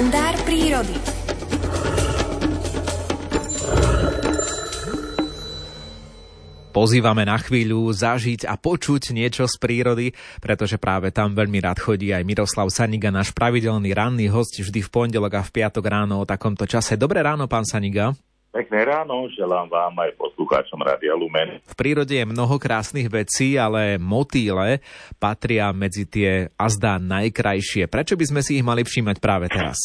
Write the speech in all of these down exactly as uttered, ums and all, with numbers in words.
Kalendár prírody. Pozývame na chvíľu zažiť a počuť niečo z prírody, pretože práve tam veľmi rád chodí aj Miroslav Saniga, náš pravidelný ranný host vždy v pondelok a v piatok ráno o takomto čase. Dobré ráno, pán Saniga. Pekné ráno, želám vám aj poslucháčom Rádia Lumen. V prírode je mnoho krásnych vecí, ale motýle patria medzi tie azda najkrajšie. Prečo by sme si ich mali všímať práve teraz?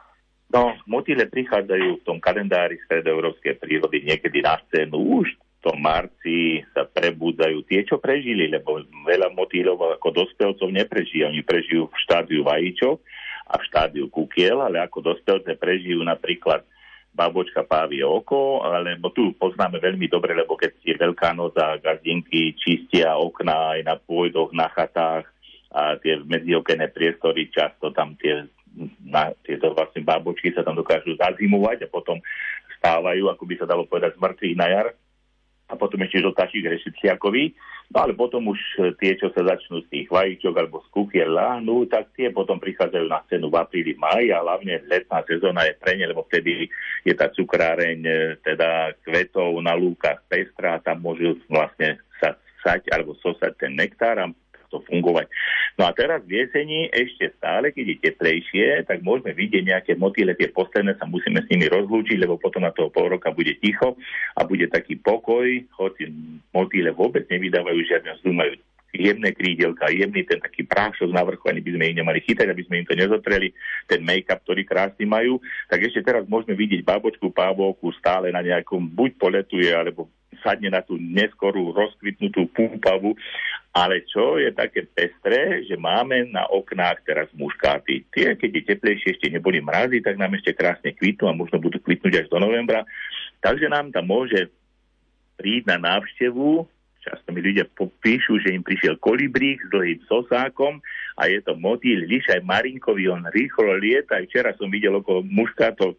No, motýle prichádzajú v tom kalendári stredoeurópskej prírody niekedy na scénu už v tom marci sa prebudzajú tie, čo prežili, lebo veľa motýlov ako dospelcov neprežijú. Oni prežijú v štádiu vajíčok a v štádiu kukiel, ale ako dospelce prežijú napríklad babočka pávie oko, alebo tu poznáme veľmi dobre, lebo keď je Veľká noc a gazdinky čistia okná aj na pôjdoch, na chatách a tie medziokenné priestory, často tam tie, na, tieto vlastne babočky sa tam dokážu zazimovať a potom stávajú, ako by sa dalo povedať, z mŕtvych na jar. A potom ešte žltáčik rešetliakový. No ale potom už tie, čo sa začnú z tých vajíčok alebo z kukiel láhnu, tak tie potom prichádzajú na scénu v apríli, máji a hlavne letná sezóna je pre ne, lebo vtedy je tá cukráreň teda kvetov na lúkach pestrá, tam môžu vlastne sa sať alebo sosať ten nektár a to fungovať. No a teraz v jeseni ešte stále, keď je teplejšie, tak môžeme vidieť nejaké motýle, tie posledné sa musíme s nimi rozlúčiť, lebo potom na toho pol roka bude ticho a bude taký pokoj, hoci motýle vôbec nevydávajú žiadne vzduch, majú jemné krídelka, jemný ten taký prášok na vrchu, ani by sme ich nemali chytať, aby sme im to nezotreli, ten make-up, ktorý krásny majú, tak ešte teraz môžeme vidieť babočku, pávovku stále na nejakom, buď poletuje, alebo sadne na tú neskorú rozkvitnutú púpavu, ale čo je také pestré, že máme na oknách teraz muškáty. Tie, keď je teplejšie, ešte neboli mrazy, tak nám ešte krásne kvitnú a možno budú kvitnúť až do novembra. Takže nám tam môže prísť na návštevu. Často mi ľudia popíšu, že im prišiel kolibrík s dlhým sosákom a je to motýl lišaj marinkový, on rýchlo lieta. Včera som videl okolo muškátov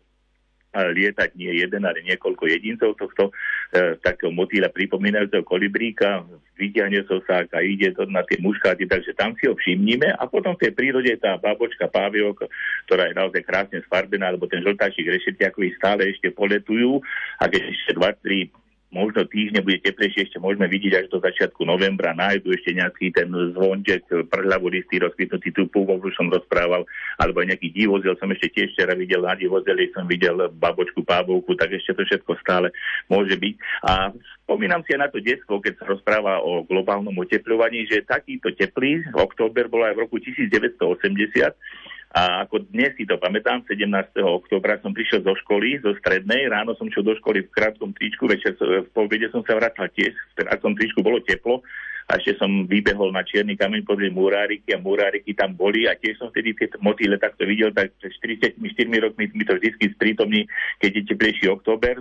lietať nie jeden, ale niekoľko jedincov tohto e, takého motýla pripomínajúceho kolibríka, vyťahne sosák a ide to na tie muškáty, takže tam si ho všimnime a potom v tej prírode tá babočka páviok, ktorá je naozaj krásne sfarbená, alebo ten žltáčik rešetiakový stále ešte poletujú a keď ešte dva tri možno týždne bude teplejšie, ešte môžeme vidieť až do začiatku novembra, nájdu ešte nejaký ten zvonček, prhľavolistý, rozkvitnutý tú púvov, už som rozprával, alebo nejaký divozel, som ešte tiež včera videl, na divozeli som videl babočku, pávovku, tak ešte to všetko stále môže byť. A spomínam si aj na to detstvo, keď sa rozpráva o globálnom otepľovaní, že takýto teplý október bol aj v roku devätnásťstoosemdesiat. A ako dnes si to pamätám, sedemnásteho októbra som prišiel zo školy, zo strednej, ráno som šiel do školy v krátkom tričku, večer v obede som sa vracal tiež, v krátkom tričku bolo teplo a ešte som vybehol na Čierny kameň pozrieť muráriky a muráriky tam boli a tiež som vtedy tie motýle takto videl, tak pred štyridsaťštyri rokmi mi to vždy sprítomní, keď je teplejší október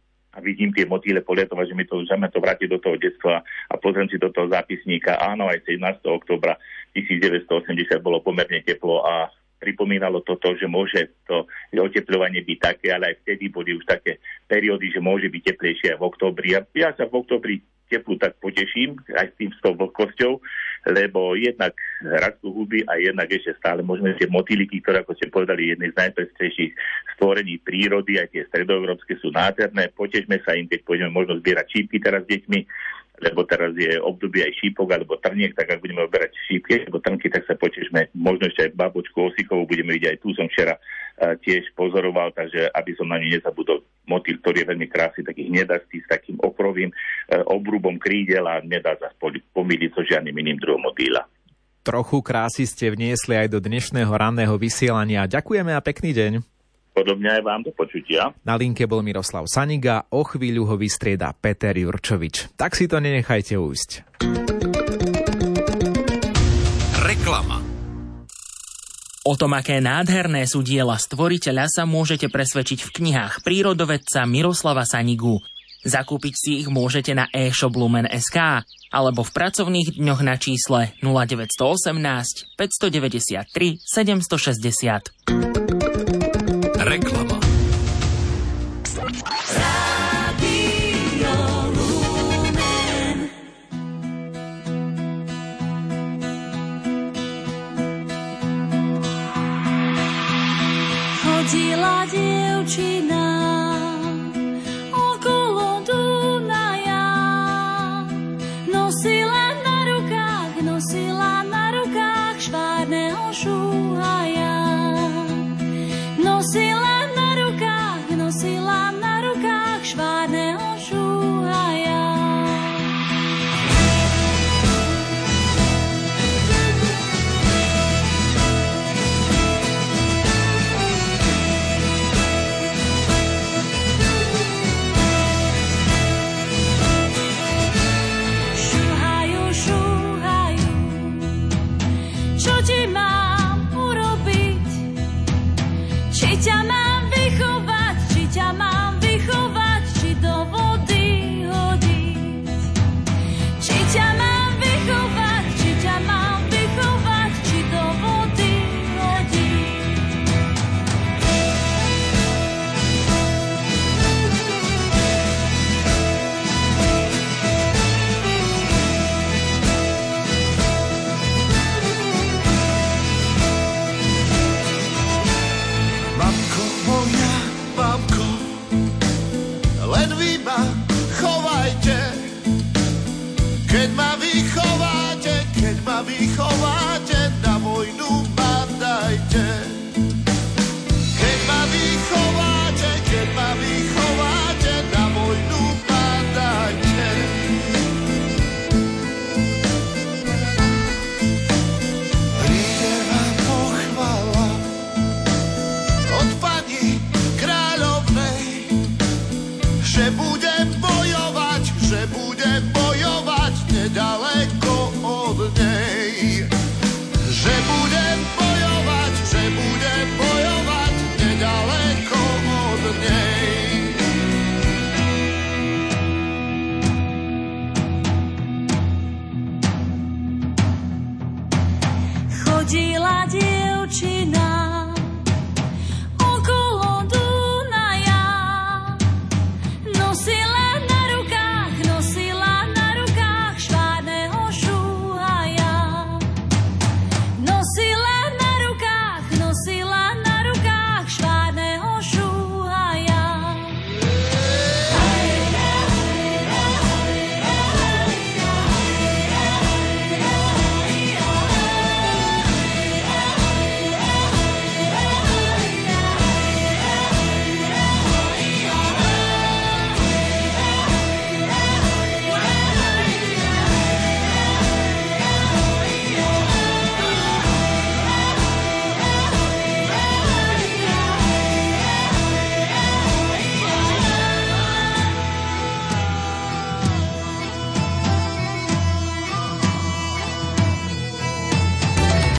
a vidím tie motýle poletovať, že mi to, že ma to vráti do toho detstva a pozriem si do toho zápisníka. Áno, aj sedemnásteho októbra devätnásťstoosemdesiat bolo pomerne teplo a pripomínalo toto, že môže to otepľovanie byť také, ale aj vtedy boli už také periódy, že môže byť teplejšie aj v októbri. A ja sa v októbri teplu tak poteším, aj s tým s tou vlhkosťou, lebo jednak rastú huby a jednak ešte stále môžeme tie motýliky, ktoré, ako ste povedali, jedné z najpestrejších stvorení prírody, aj tie stredoeurópske sú nádherné. Potešme sa im, keď pôjdeme možno zbierať šípky teraz s deťmi, lebo teraz je obdobie aj šípok alebo trniek, tak ak budeme oberať šípky alebo trnky, tak sa potešme. Možno ešte aj babočku osikovú budeme vidieť, aj tu som včera uh, tiež pozoroval, takže aby som na ňu nezabudol. Motýl, ktorý je veľmi krásny, taký hnedastý, s takým okrovým uh, obrubom krídel a nedá sa pomýliť so žiadnym iným druhom motýla. Trochu krásy ste vniesli aj do dnešného ranného vysielania. Ďakujeme a pekný deň. Podobne aj vám, do počutia. Na linke bol Miroslav Saniga, o chvíľu ho vystrieda Peter Jurčovič. Tak si to nenechajte ujsť. Reklama. O tom, aké nádherné sú diela stvoriteľa, sa môžete presvedčiť v knihách prírodovedca Miroslava Sanigu. Zakúpiť si ich môžete na e-shop Lumen bodka es ká alebo v pracovných dňoch na čísle nula deväť jeden osem, päť deväť tri, sedem šesť nula. Reklama. Chodila dievčina okolo Dunaja, nosila na rukách, nosila na rukách švárneho šúhaja. Nosila na rukách, nosila na rukách švárneho šúhaja. Či ťa mám vychovať, či ťa mám vychovať, či do vody hodiť. Či ťa mám vychovať, či ťa mám vychovať, či do vody hodiť. Mamko moja, mamko, len vy ma chovajte. Keď ma vychováte, keď ma vychováte, na vojnu ma dajte. Keď ma vychováte, keď ma vychováte, na vojnu ma dajte. Príde vám pochvala od pani kráľovnej, že budem bojovať, že budem bojovať nedaleko od nej. Že budem bojovať, že budem bojovať nedaleko od nej. Chodila dievčina